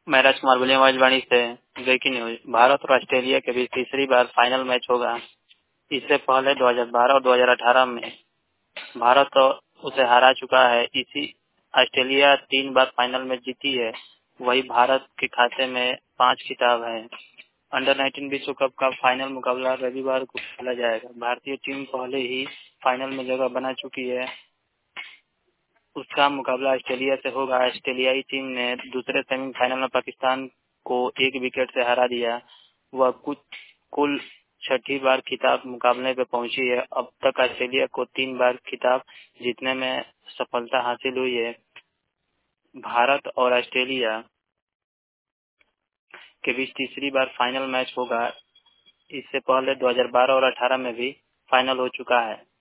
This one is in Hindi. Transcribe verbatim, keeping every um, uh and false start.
मैं राजकुमार बोलिए आवाजवाणी से। ब्रेकिंग न्यूज, भारत और ऑस्ट्रेलिया के बीच तीसरी बार फाइनल मैच होगा। इससे पहले दो हज़ार बारह और दो हज़ार अठारह में भारत तो उसे हरा चुका है। इसी ऑस्ट्रेलिया तीन बार फाइनल में जीती है, वही भारत के खाते में पांच खिताब है। अंडर नाइनटीन विश्व कप का फाइनल मुकाबला रविवार को खेला जाएगा। भारतीय टीम पहले ही फाइनल में जगह बना चुकी है। उसका मुकाबला ऑस्ट्रेलिया से होगा। ऑस्ट्रेलियाई टीम ने दूसरे सेमीफाइनल में पाकिस्तान को एक विकेट से हरा दिया। वह कुछ कुल छठी बार खिताब मुकाबले पे पहुंची है। अब तक ऑस्ट्रेलिया को तीन बार खिताब जीतने में सफलता हासिल हुई है। भारत और ऑस्ट्रेलिया के बीच तीसरी बार फाइनल मैच होगा। इससे पहले दो हज़ार बारह और अठारह में भी फाइनल हो चुका है।